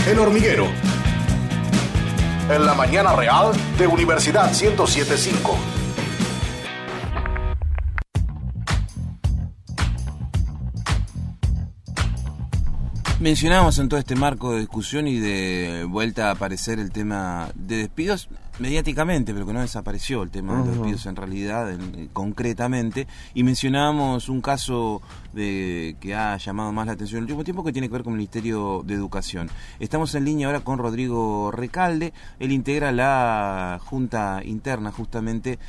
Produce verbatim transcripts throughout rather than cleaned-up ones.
El Hormiguero, en la mañana real de Universidad ciento siete punto cinco. Mencionábamos en todo este marco de discusión y de vuelta a aparecer el tema de despidos mediáticamente, pero que no desapareció el tema uh-huh. de los despidos en realidad, en, concretamente, y mencionábamos un caso de que ha llamado más la atención en el último tiempo, que tiene que ver con el Ministerio de Educación. Estamos en línea ahora con Rodrigo Recalde. Él integra la Junta Interna justamente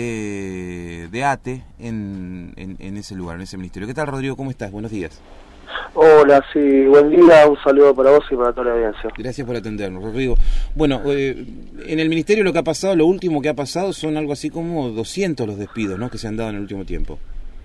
de, de A T E en, en, en ese lugar, en ese ministerio. ¿Qué tal, Rodrigo? ¿Cómo estás? Buenos días. Hola, sí, buen día, un saludo para vos y para toda la audiencia. Gracias por atendernos, Rodrigo. Bueno, eh, en el Ministerio lo que ha pasado, lo último que ha pasado son algo así como doscientos los despidos, ¿no?, que se han dado en el último tiempo.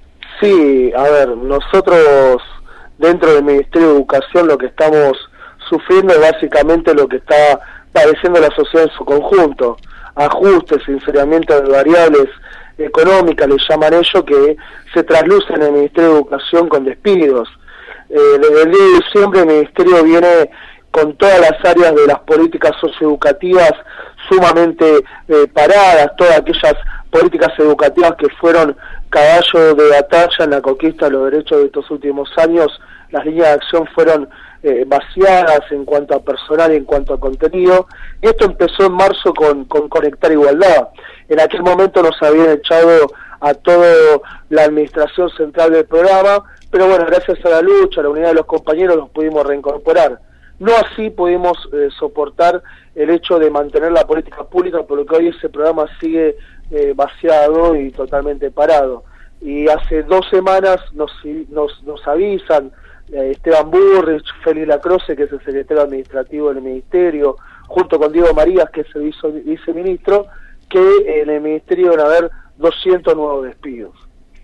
Sí, a ver, nosotros dentro del Ministerio de Educación lo que estamos sufriendo es básicamente lo que está padeciendo la sociedad en su conjunto, ajustes, sinceramiento de variables económicas, les llaman ellos, que se traslucen en el Ministerio de Educación con despidos. Eh, desde el día de diciembre el Ministerio viene con todas las áreas de las políticas socioeducativas sumamente eh, paradas, todas aquellas políticas educativas que fueron caballo de batalla en la conquista de los derechos de estos últimos años, las líneas de acción fueron eh, vaciadas en cuanto a personal y en cuanto a contenido, y esto empezó en marzo con, con Conectar Igualdad. En aquel momento nos habían echado a toda la administración central del programa, pero bueno, gracias a la lucha, a la unidad de los compañeros, los pudimos reincorporar. No así pudimos eh, soportar el hecho de mantener la política pública, por lo que hoy ese programa sigue eh, vaciado y totalmente parado. Y hace dos semanas nos, nos, nos avisan eh, Esteban Burrich, Félix Lacroce, que es el secretario administrativo del Ministerio, junto con Diego Marías, que es el vice, viceministro, que en el Ministerio van a haber doscientos nuevos despidos.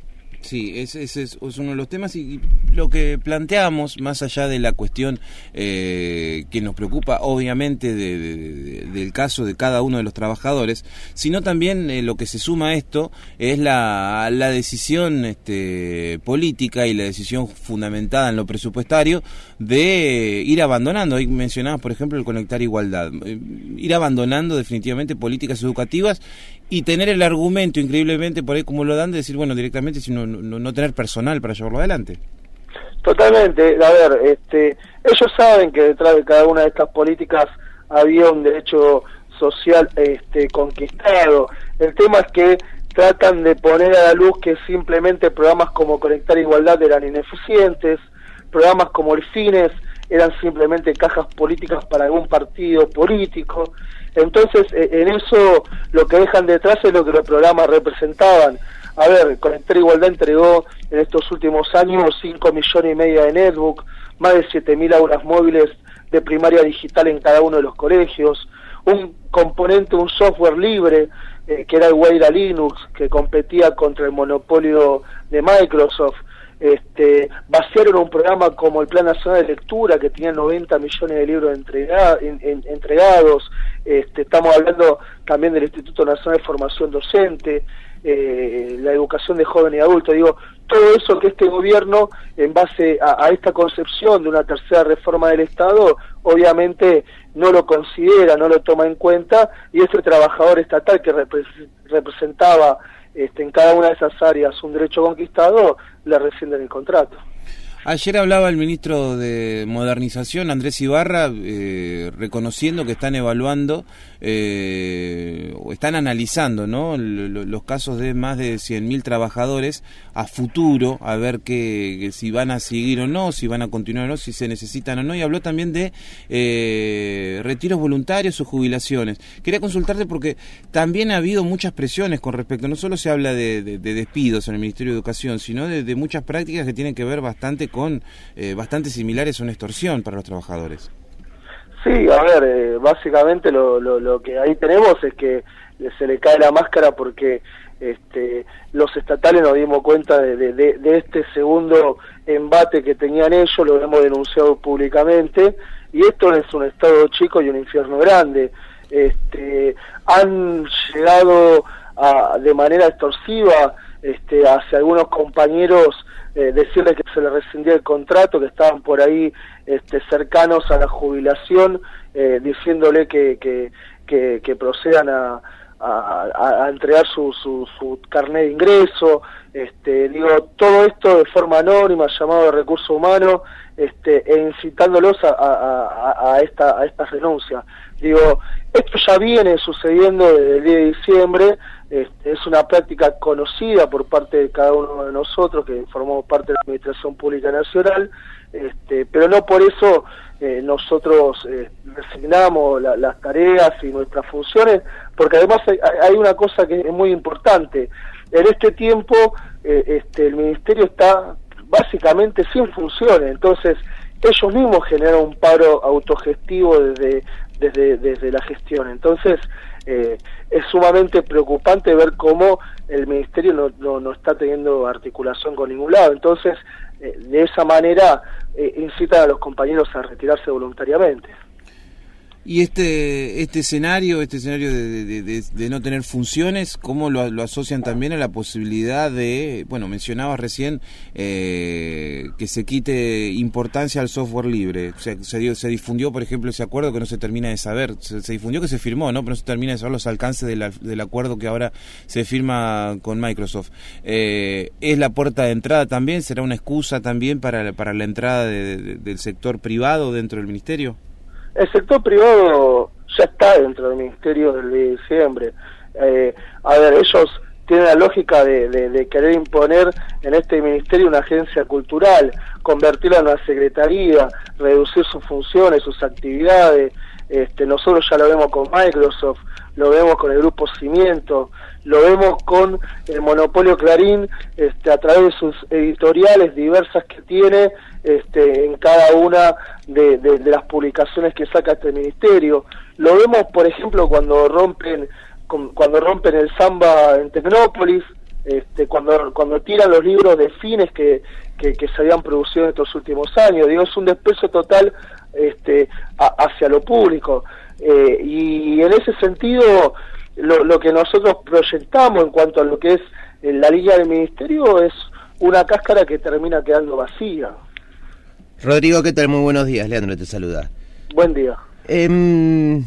Sí, ese, ese es, es uno de los temas, y, y lo que planteamos, más allá de la cuestión eh, que nos preocupa obviamente de, de, de, del caso de cada uno de los trabajadores, sino también eh, lo que se suma a esto es la, la decisión este, política y la decisión fundamentada en lo presupuestario de ir abandonando. Ahí mencionabas, por ejemplo, el Conectar Igualdad, eh, ir abandonando definitivamente políticas educativas y tener el argumento, increíblemente, por ahí como lo dan, de decir, bueno, directamente, sino no, no tener personal para llevarlo adelante. Totalmente. A ver, este, ellos saben que detrás de cada una de estas políticas había un derecho social este, conquistado. El tema es que tratan de poner a la luz que simplemente programas como Conectar Igualdad eran ineficientes, programas como el Fines eran simplemente cajas políticas para algún partido político. Entonces, en eso lo que dejan detrás es lo que los programas representaban. A ver, Conectar Igualdad entregó en estos últimos años cinco millones y medio de netbook, más de siete mil aulas móviles de primaria digital en cada uno de los colegios, un componente, un software libre, eh, que era el Weira Linux, que competía contra el monopolio de Microsoft. Este, vaciaron un programa como el Plan Nacional de Lectura, que tenía noventa millones de libros entrega, en, en, entregados. Este, estamos hablando también del Instituto Nacional de Formación Docente, eh, la educación de jóvenes y adultos. Digo, todo eso que este gobierno, en base a, a esta concepción de una tercera reforma del Estado, obviamente no lo considera, no lo toma en cuenta, y este trabajador estatal que repre- representaba Este, en cada una de esas áreas un derecho conquistado, le rescinden el contrato. Ayer hablaba el ministro de Modernización, Andrés Ibarra, eh, reconociendo que están evaluando eh, o están analizando, ¿no?, L- los casos de más de cien mil trabajadores a futuro, a ver que, que si van a seguir o no, si van a continuar o no, si se necesitan o no, y habló también de eh, retiros voluntarios o jubilaciones. Quería consultarte porque también ha habido muchas presiones con respecto, no solo se habla de, de, de despidos en el Ministerio de Educación, sino de, de muchas prácticas que tienen que ver bastante con, eh, bastante similares a una extorsión para los trabajadores. Sí, a ver, eh, básicamente lo, lo, lo que ahí tenemos es que se le cae la máscara porque este, los estatales nos dimos cuenta de, de, de, de este segundo embate que tenían ellos, lo hemos denunciado públicamente, y esto es un estado chico y un infierno grande. Este, han llegado a, de manera extorsiva este, hacia algunos compañeros eh, decirle que se le rescindía el contrato, que estaban por ahí este, cercanos a la jubilación, eh, diciéndole que, que, que, que procedan a, a, a entregar su, su, su carnet de ingreso, este, digo, todo esto de forma anónima, llamado de recursos humanos, este, e incitándolos a, a, a, a, esta, a esta renuncia. Digo, esto ya viene sucediendo desde el diez de diciembre, este, es una práctica conocida por parte de cada uno de nosotros que formamos parte de la Administración Pública Nacional, este, pero no por eso eh, nosotros eh, resignamos la, las tareas y nuestras funciones, porque además hay, hay una cosa que es muy importante. En este tiempo eh, este, el Ministerio está básicamente sin funciones, entonces ellos mismos generan un paro autogestivo desde desde desde la gestión. Entonces eh, es sumamente preocupante ver cómo el Ministerio no, no, no está teniendo articulación con ningún lado. Entonces eh, de esa manera eh, incitan a los compañeros a retirarse voluntariamente. Y este este escenario, este escenario de, de, de, de no tener funciones, ¿cómo lo, lo asocian también a la posibilidad de, bueno, mencionabas recién eh, que se quite importancia al software libre? O sea, se, dio, se difundió, por ejemplo, ese acuerdo que no se termina de saber, se, se difundió que se firmó, ¿no? Pero no se termina de saber los alcances de la, del acuerdo que ahora se firma con Microsoft. Eh, ¿Es la puerta de entrada también? ¿Será una excusa también para, para la entrada de, de, del sector privado dentro del Ministerio? El sector privado ya está dentro del Ministerio del diez de diciembre. Eh, a ver, ellos tienen la lógica de, de, de querer imponer en este ministerio una agencia cultural, convertirla en una secretaría, reducir sus funciones, sus actividades. Este, nosotros ya lo vemos con Microsoft, lo vemos con el Grupo Cimiento, lo vemos con el monopolio Clarín, este, a través de sus editoriales diversas que tiene este, en cada una de, de, de las publicaciones que saca este ministerio. Lo vemos, por ejemplo, cuando rompen cuando rompen el samba en Tecnópolis, este, cuando cuando tiran los libros de fines que, que, que se habían producido en estos últimos años. Digo, es un desprecio total este, a, hacia lo público. Eh, y en ese sentido, lo, lo que nosotros proyectamos en cuanto a lo que es eh, la línea del ministerio es una cáscara que termina quedando vacía. Rodrigo, ¿qué tal? Muy buenos días. Leandro te saluda. Buen día. Eh,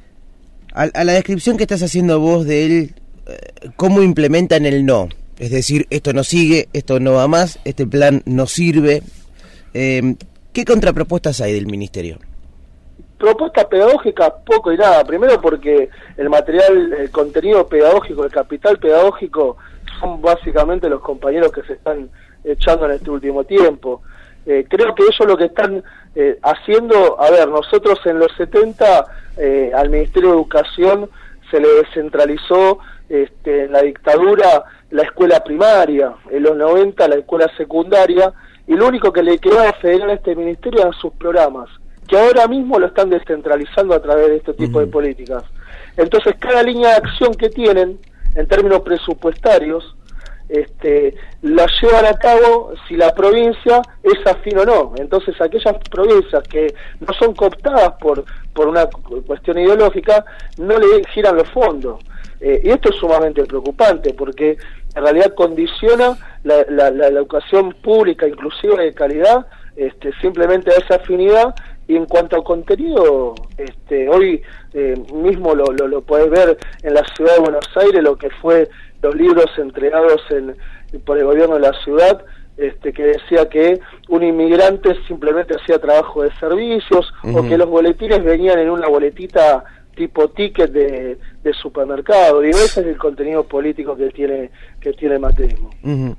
a, a la descripción que estás haciendo vos de él, ¿cómo implementan el no? Es decir, esto no sigue, esto no va más, este plan no sirve. Eh, ¿Qué contrapropuestas hay del ministerio? Propuestas pedagógicas, poco y nada. Primero porque el material, el contenido pedagógico, el capital pedagógico, son básicamente los compañeros que se están echando en este último tiempo. Eh, creo que ellos lo que están eh, haciendo, a ver, nosotros en los setenta eh, al Ministerio de Educación se le descentralizó este, en la dictadura la escuela primaria, en los noventa la escuela secundaria, y lo único que le quedaba federal a este ministerio eran sus programas, que ahora mismo lo están descentralizando a través de este tipo uh-huh. de políticas. Entonces, cada línea de acción que tienen, en términos presupuestarios, este, la llevan a cabo si la provincia es afín o no. Entonces, aquellas provincias que no son cooptadas por, por una cuestión ideológica, no le giran los fondos. Eh, y esto es sumamente preocupante, porque en realidad condiciona la, la, la, la educación pública, inclusiva y de calidad, este, simplemente a esa afinidad. Y en cuanto al contenido, este, hoy eh, mismo lo, lo, lo podés ver en la ciudad de Buenos Aires, lo que fue los libros entregados en, por el gobierno de la ciudad, este, que decía que un inmigrante simplemente hacía trabajo de servicios, uh-huh. o que los boletines venían en una boletita tipo ticket de, de supermercado. Digo, ese es el contenido político que tiene que tiene el materismo. Uh-huh.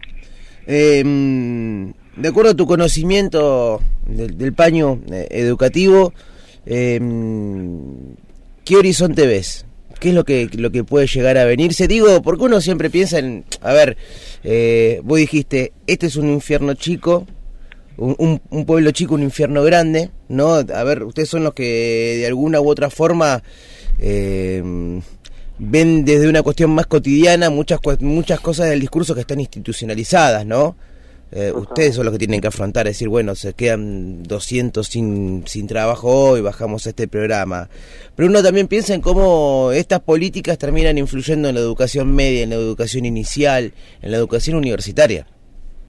Eh, de acuerdo a tu conocimiento del, del paño eh, educativo, eh, ¿qué horizonte ves? ¿Qué es lo que lo que puede llegar a venirse? Digo, porque uno siempre piensa en, a ver, eh, vos dijiste, este es un infierno chico, un, un, un pueblo chico, un infierno grande, ¿no? A ver, ustedes son los que de alguna u otra forma eh, ven desde una cuestión más cotidiana muchas muchas cosas del discurso que están institucionalizadas, ¿no? Eh, ustedes son los que tienen que afrontar, decir, bueno, se quedan doscientos sin, sin trabajo hoy, bajamos este programa. Pero uno también piensa en cómo estas políticas terminan influyendo en la educación media, en la educación inicial, en la educación universitaria.